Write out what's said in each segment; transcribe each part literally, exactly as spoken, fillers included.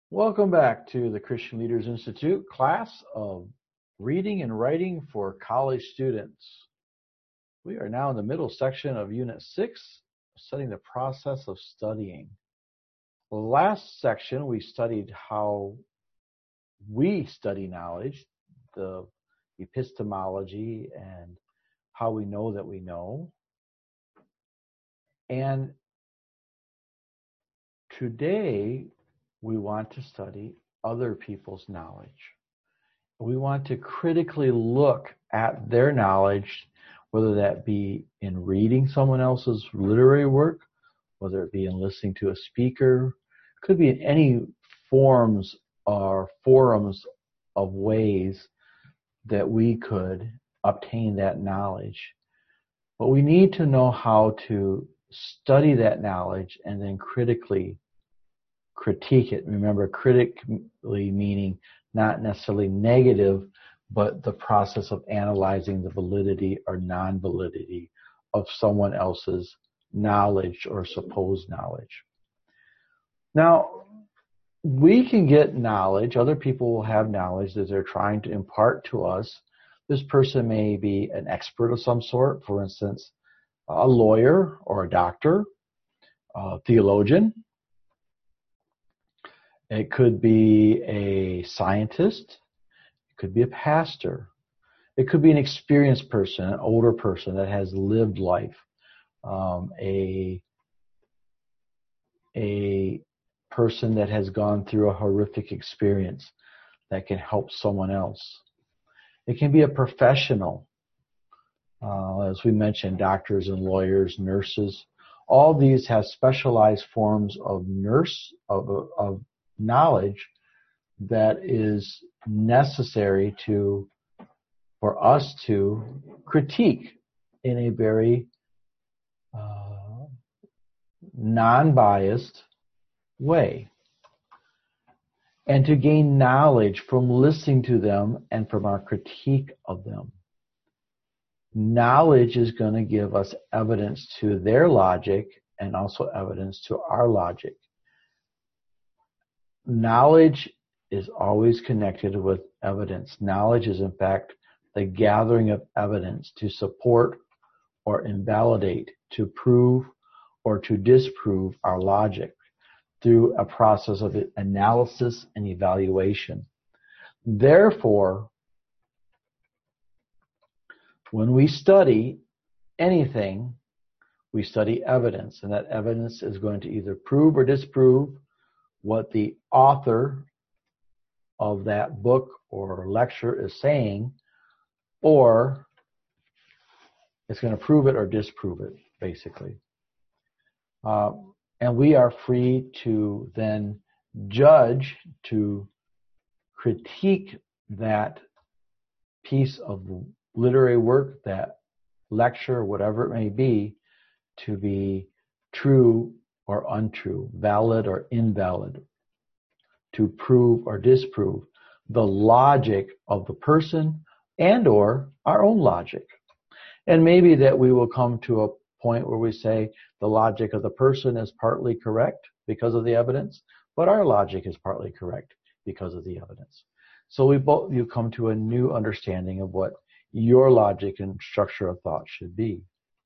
Welcome back to the Christian Leaders Institute class of Reading and Writing for College Students. We are now in the middle section of Unit six, studying the process of studying. The last section, we studied how we study knowledge, the epistemology, and how we know that we know. And today, we want to study other people's knowledge. We want to critically look at their knowledge, whether that be in reading someone else's literary work, whether it be in listening to a speaker, it could be in any forms or forums of ways that we could obtain that knowledge. But we need to know how to study that knowledge and then critically critique it. Remember, critically meaning not necessarily negative, but the process of analyzing the validity or non-validity of someone else's knowledge or supposed knowledge. Now, we can get knowledge. Other people will have knowledge that they're trying to impart to us. This person may be an expert of some sort, for instance, a lawyer or a doctor, a theologian. It could be a scientist. It could be a pastor. It could be an experienced person, an older person that has lived life, um, a, a person that has gone through a horrific experience that can help someone else. It can be a professional, uh, as we mentioned, doctors and lawyers, nurses. All these have specialized forms of nurse, of, of knowledge that is necessary to for us to critique in a very uh, non-biased way, and to gain knowledge from listening to them and from our critique of them. Knowledge is going to give us evidence to their logic and also evidence to our logic. Knowledge is always connected with evidence. Knowledge is, in fact, the gathering of evidence to support or invalidate, to prove or to disprove our logic through a process of analysis and evaluation. Therefore, when we study anything, we study evidence, and that evidence is going to either prove or disprove what the author of that book or lecture is saying, or it's going to prove it or disprove it, basically. Uh, and we are free to then judge, to critique that piece of literary work, that lecture, whatever it may be, to be true or untrue, valid or invalid, to prove or disprove the logic of the person and or our own logic. And maybe that we will come to a point where we say the logic of the person is partly correct because of the evidence, but our logic is partly correct because of the evidence. So we both you come to a new understanding of what your logic and structure of thought should be.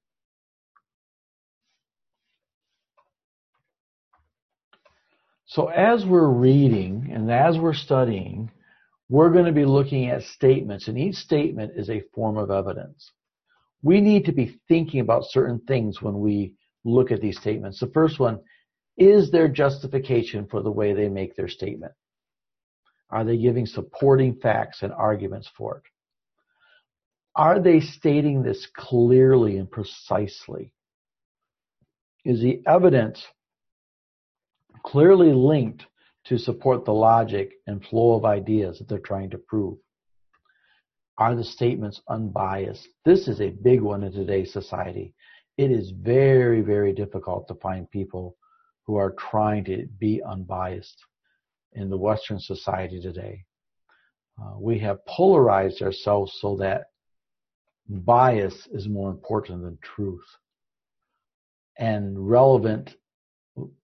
So as we're reading and as we're studying, we're going to be looking at statements, and each statement is a form of evidence. We need to be thinking about certain things when we look at these statements. The first one, is there justification for the way they make their statement? Are they giving supporting facts and arguments for it? Are they stating this clearly and precisely? Is the evidence clearly linked to support the logic and flow of ideas that they're trying to prove? Are the statements unbiased? This is a big one in today's society. It is very, very difficult to find people who are trying to be unbiased in the Western society today. Uh, we have polarized ourselves so that bias is more important than truth. And relevant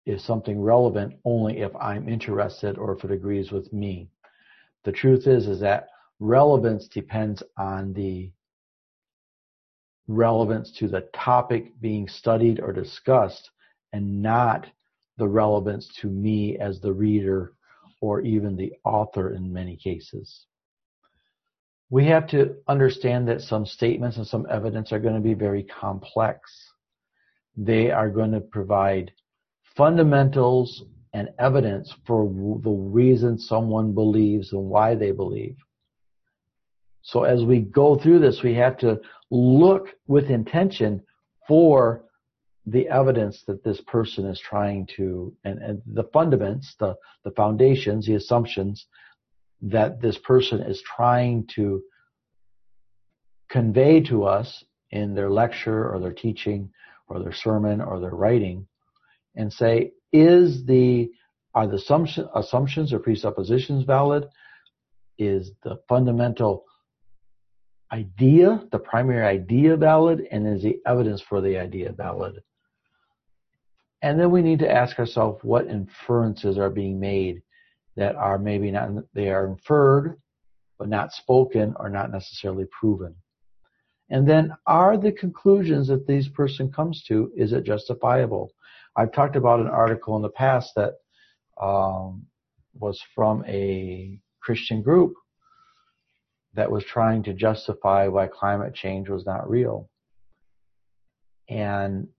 is something relevant only if I'm interested or if it agrees with me. The truth is, is that relevance depends on the relevance to the topic being studied or discussed, and not the relevance to me as the reader or even the author in many cases. We have to understand that some statements and some evidence are going to be very complex. They are going to provide fundamentals and evidence for the reason someone believes and why they believe. So as we go through this, we have to look with intention for the evidence that this person is trying to, and, and the fundaments, the, the foundations, the assumptions that this person is trying to convey to us in their lecture or their teaching or their sermon or their writing, and say, is the, are the assumption, assumptions or presuppositions valid? Is the fundamental idea, the primary idea valid? And is the evidence for the idea valid? And then we need to ask ourselves what inferences are being made that are maybe not, they are inferred, but not spoken or not necessarily proven. And then are the conclusions that this person comes to, is it justifiable? I've talked about an article in the past that um, was from a Christian group that was trying to justify why climate change was not real. And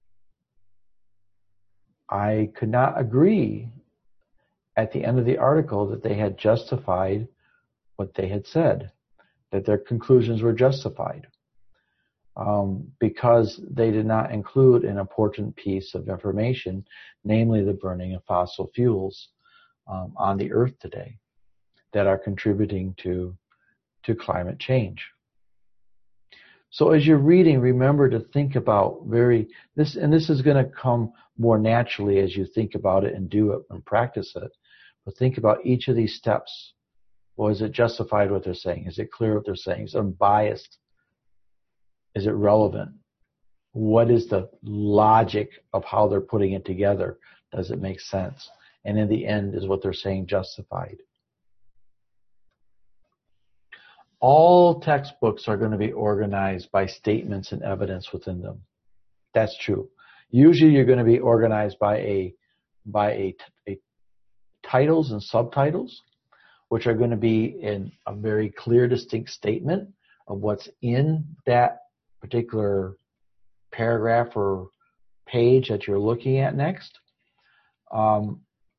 I could not agree at the end of the article that they had justified what they had said, that their conclusions were justified, um, because they did not include an important piece of information, namely the burning of fossil fuels um, on the earth today that are contributing to, to climate change. So as you're reading, remember to think about very, this, and this is going to come more naturally as you think about it and do it and practice it. But think about each of these steps. Well, is it justified what they're saying? Is it clear what they're saying? Is it unbiased? Is it relevant? What is the logic of how they're putting it together? Does it make sense? And in the end, is what they're saying justified? All textbooks are going to be organized by statements and evidence within them. That's true. Usually you're going to be organized by a by a, a titles and subtitles, which are going to be in a very clear, distinct statement of what's in that particular paragraph or page that you're looking at next. Um,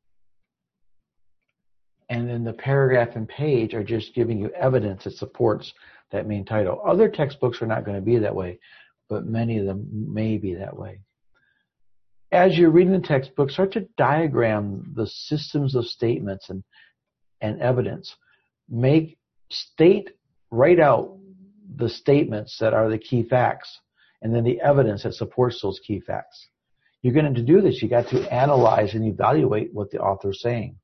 and then the paragraph and page are just giving you evidence that supports that main title. Other textbooks are not going to be that way, but many of them may be that way. As you're reading the textbook, start to diagram the systems of statements and, and evidence. Make, state, write out the statements that are the key facts, and then the evidence that supports those key facts. You're going to do this. You got to analyze and evaluate what the author's saying.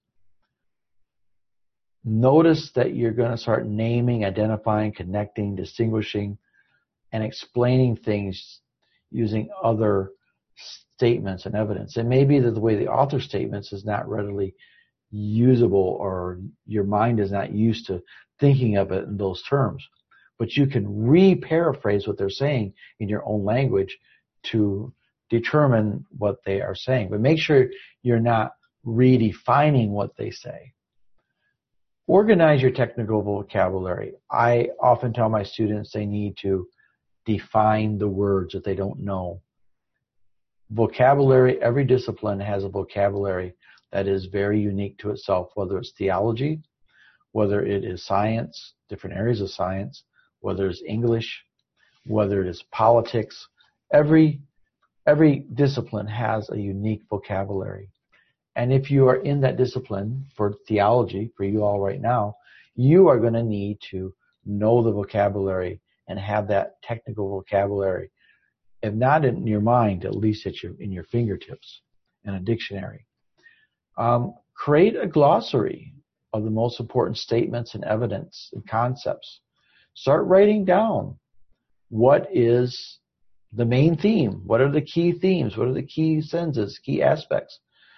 Notice that you're going to start naming, identifying, connecting, distinguishing, and explaining things using other statements and evidence. It may be that the way the author statements is not readily usable, or your mind is not used to thinking of it in those terms. But you can re-paraphrase what they're saying in your own language to determine what they are saying. But make sure you're not redefining what they say. Organize your technical vocabulary. I often tell my students they need to define the words that they don't know. Vocabulary, every discipline has a vocabulary that is very unique to itself, whether it's theology, whether it is science, different areas of science, whether it's English, whether it is politics. Every, every discipline has a unique vocabulary. And if you are in that discipline for theology, for you all right now, you are going to need to know the vocabulary and have that technical vocabulary, if not in your mind, at least at your, in your fingertips, in a dictionary. Um, create a glossary of the most important statements and evidence and concepts. Start writing down what is the main theme, what are the key themes, what are the key sentences, key aspects.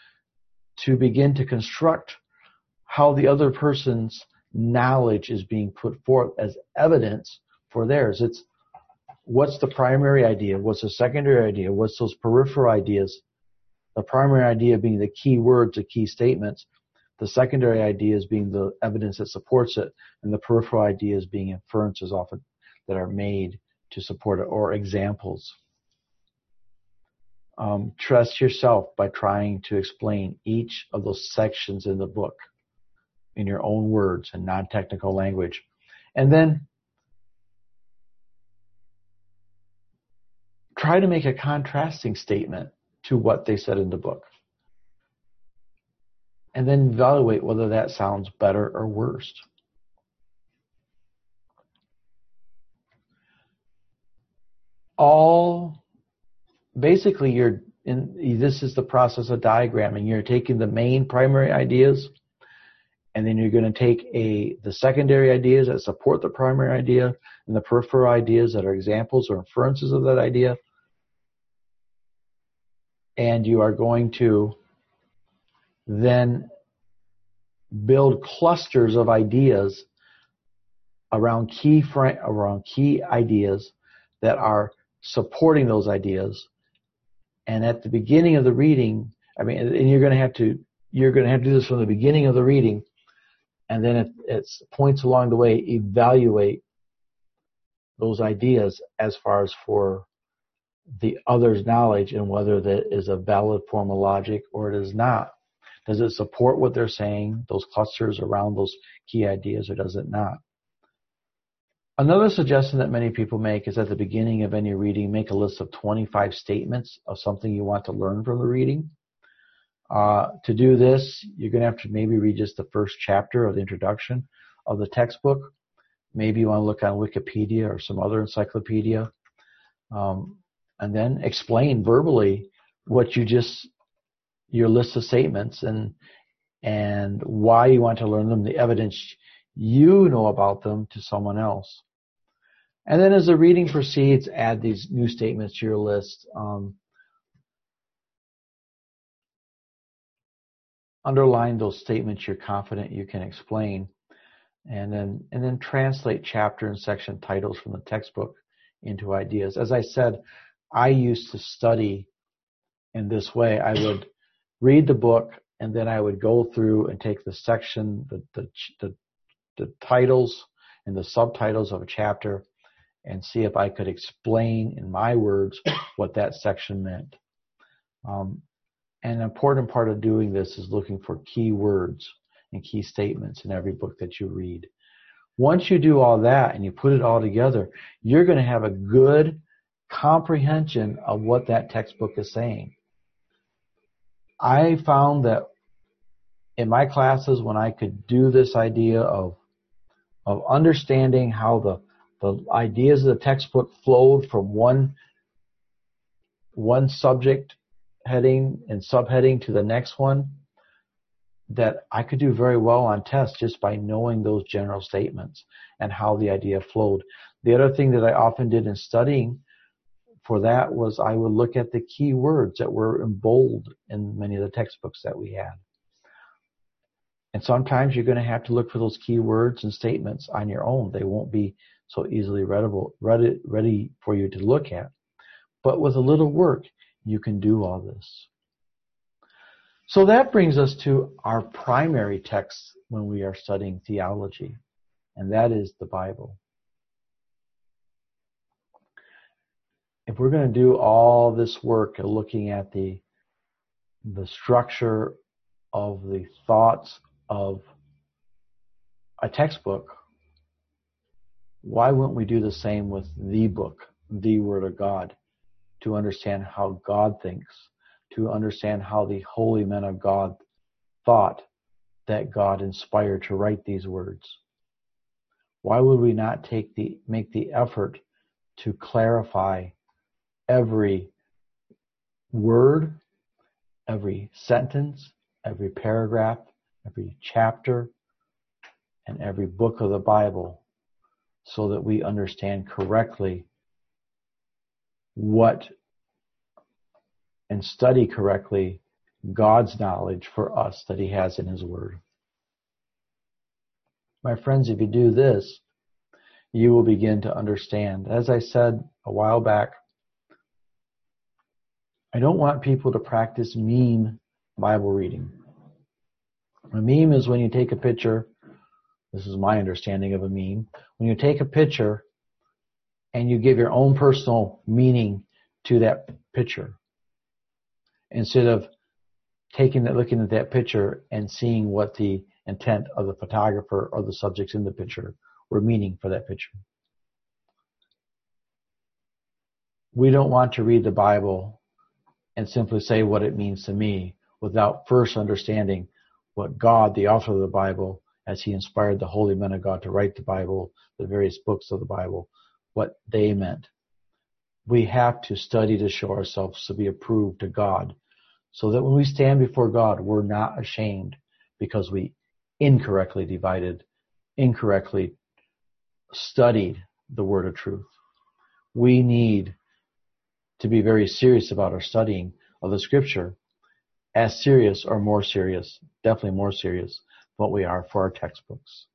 to begin to construct how the other person's knowledge is being put forth as evidence for theirs. It's what's the primary idea, what's the secondary idea, what's those peripheral ideas. The primary idea being the key words, the key statements. The secondary ideas being the evidence that supports it, and the peripheral ideas being inferences often that are made to support it, or examples. Um, trust yourself by trying to explain each of those sections in the book in your own words and non-technical language. And then try to make a contrasting statement to what they said in the book. And then evaluate whether that sounds better or worse. All, basically, you're in, this is the process of diagramming. You're taking the main primary ideas, and then you're going to take a the secondary ideas that support the primary idea, and the peripheral ideas that are examples or inferences of that idea. And you are going to then build clusters of ideas around key fr- around key ideas that are supporting those ideas. And at the beginning of the reading, I mean, and you're going to have to you're going to have to do this from the beginning of the reading, and then at, at points along the way, evaluate those ideas as far as for the other's knowledge and whether that is a valid form of logic or it is not. Does it support what they're saying, those clusters around those key ideas, or does it not? Another suggestion that many people make is at the beginning of any reading, make a list of twenty-five statements of something you want to learn from the reading. Uh, to do this, you're going to have to maybe read just the first chapter of the introduction of the textbook. Maybe you want to look on Wikipedia or some other encyclopedia. Um, and then explain verbally what you just, your list of statements and and why you want to learn them, the evidence you know about them to someone else. And then as the reading proceeds, add these new statements to your list. Um, underline those statements you're confident you can explain, and then and then translate chapter and section titles from the textbook into ideas. As I said, I used to study in this way. I would read the book, and then I would go through and take the section, the the the, the titles and the subtitles of a chapter, and see if I could explain in my words what that section meant. Um, and an important part of doing this is looking for key words and key statements in every book that you read. Once you do all that and you put it all together, you're going to have a good comprehension of what that textbook is saying. I found that in my classes, when I could do this idea of of understanding how the the ideas of the textbook flowed from one one subject heading and subheading to the next one, that I could do very well on tests just by knowing those general statements and how the idea flowed. The other thing that I often did in studying for that was I would look at the key words that were in bold in many of the textbooks that we had. And sometimes you're going to have to look for those key words and statements on your own. They won't be so easily readable, ready, ready for you to look at. But with a little work, you can do all this. So that brings us to our primary text when we are studying theology, and that is the Bible. If we're going to do all this work of looking at the, the structure of the thoughts of a textbook, why wouldn't we do the same with the book, the Word of God, to understand how God thinks, to understand how the holy men of God thought that God inspired to write these words? Why would we not take the make the effort to clarify every word, every sentence, every paragraph, every chapter, and every book of the Bible, so that we understand correctly what and study correctly God's knowledge for us that he has in his word. My friends, if you do this, you will begin to understand. As I said a while back, I don't want people to practice meme Bible reading. A meme is when you take a picture. This is my understanding of a meme. When you take a picture and you give your own personal meaning to that picture, instead of taking that, looking at that picture and seeing what the intent of the photographer or the subjects in the picture were meaning for that picture. We don't want to read the Bible and simply say what it means to me without first understanding what God, the author of the Bible, as he inspired the holy men of God to write the Bible, the various books of the Bible, what they meant. We have to study to show ourselves to be approved to God, so that when we stand before God, we're not ashamed because we incorrectly divided, incorrectly studied the word of truth. We need to be very serious about our studying of the scripture, as serious or more serious, definitely more serious than what we are for our textbooks.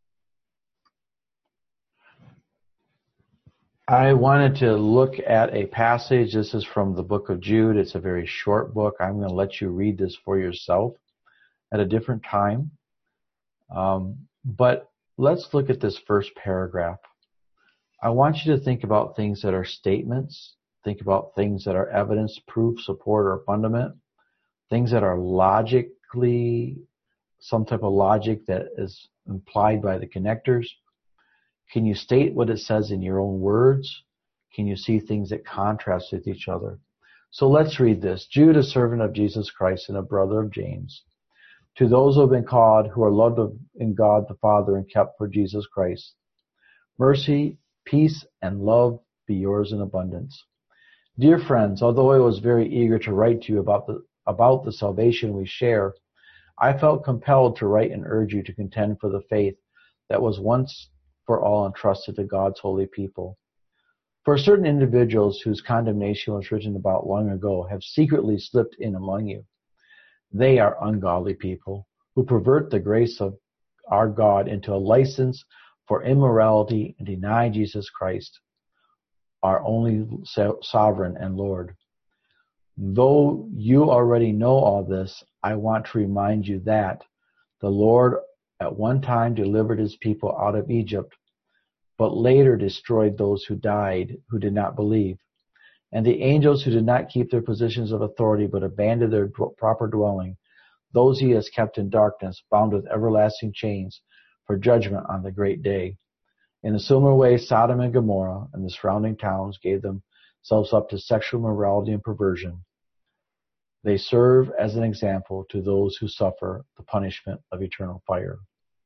I wanted to look at a passage. This is from the book of Jude. It's a very short book. I'm going to let you read this for yourself at a different time. Um, but let's look at this first paragraph. I want you to think about things that are statements. Think about things that are evidence, proof, support, or fundament. Things that are logically, some type of logic that is implied by the connectors. Can you state what it says in your own words? Can you see things that contrast with each other? So let's read this. Jude, a servant of Jesus Christ and a brother of James, to those who have been called, who are loved in God the Father and kept for Jesus Christ, mercy, peace, and love be yours in abundance. Dear friends, although I was very eager to write to you about the about the salvation we share, I felt compelled to write and urge you to contend for the faith that was once for all entrusted to God's holy people. For certain individuals whose condemnation was written about long ago have secretly slipped in among you. They are ungodly people who pervert the grace of our God into a license for immorality and deny Jesus Christ, our only sovereign and Lord. Though you already know all this, I want to remind you that the Lord at one time delivered his people out of Egypt, but later destroyed those who died, who did not believe. And the angels who did not keep their positions of authority, but abandoned their proper dwelling, those he has kept in darkness, bound with everlasting chains for judgment on the great day. In a similar way, Sodom and Gomorrah and the surrounding towns gave themselves up to sexual immorality and perversion. They serve as an example to those who suffer the punishment of eternal fire.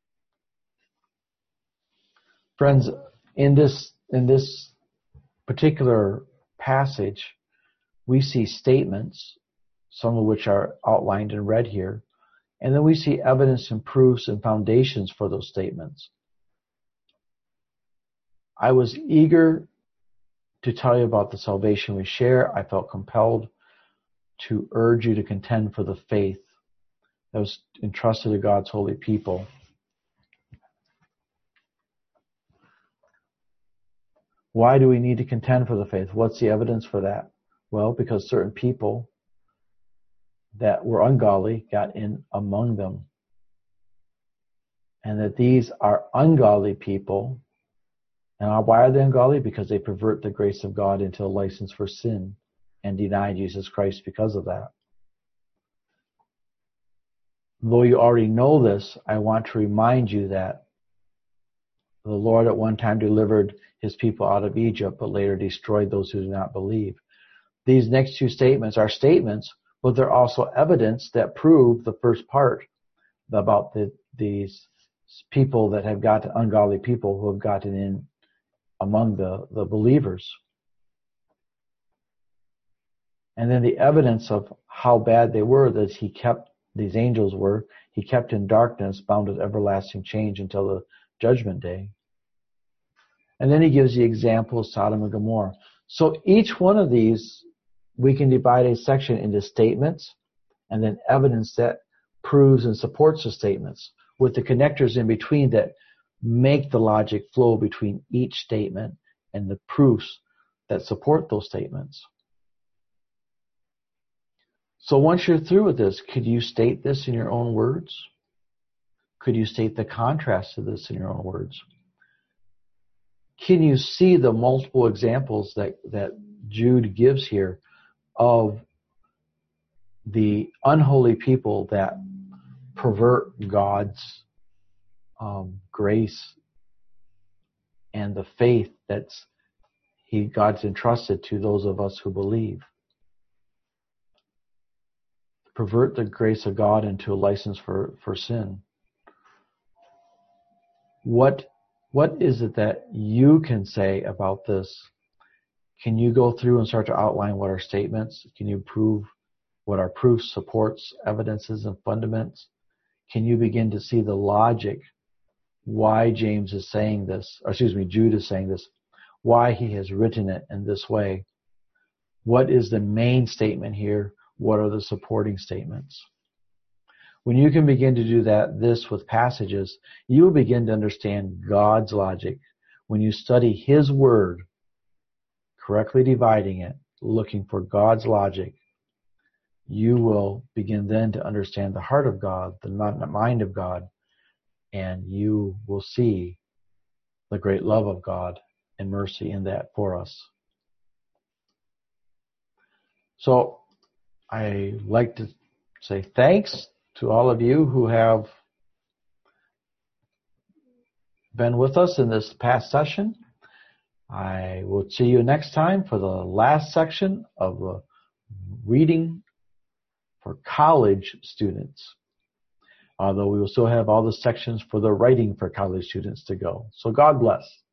Friends, in this in this particular passage, we see statements, some of which are outlined and read here, and then we see evidence and proofs and foundations for those statements. I was eager to tell you about the salvation we share. I felt compelled to urge you to contend for the faith that was entrusted to God's holy people. Why do we need to contend for the faith? What's the evidence for that? Well, because certain people that were ungodly got in among them. And that these are ungodly people. And why are they ungodly? Because they pervert the grace of God into a license for sin and deny Jesus Christ because of that. Though you already know this, I want to remind you that the Lord at one time delivered his people out of Egypt, but later destroyed those who do not believe. These next two statements are statements, but they're also evidence that prove the first part about the, these people that have gotten, ungodly people who have gotten in among the, the believers. And then the evidence of how bad they were, that he kept, these angels were, he kept in darkness, bound with everlasting change until the judgment day. And then he gives the example of Sodom and Gomorrah. So each one of these, we can divide a section into statements and then evidence that proves and supports the statements, with the connectors in between that make the logic flow between each statement and the proofs that support those statements. So once you're through with this, could you state this in your own words? Could you state the contrast to this in your own words? Can you see the multiple examples that, that Jude gives here of the unholy people that pervert God's um, grace and the faith that's he God's entrusted to those of us who believe? Pervert the grace of God into a license for, for sin. What what is it that you can say about this? Can you go through and start to outline what are statements? Can you prove what are proofs, supports, evidences, and fundaments? Can you begin to see the logic why James is saying this, or excuse me, Jude is saying this, why he has written it in this way? What is the main statement here? What are the supporting statements? When you can begin to do that, this with passages, you will begin to understand God's logic. When you study His Word, correctly dividing it, looking for God's logic, you will begin then to understand the heart of God, the mind of God, and you will see the great love of God and mercy in that for us. So I like to say thanks to all of you who have been with us in this past session. I will see you next time for the last section of the reading for college students. Although we will still have all the sections for the writing for college students to go. So God bless.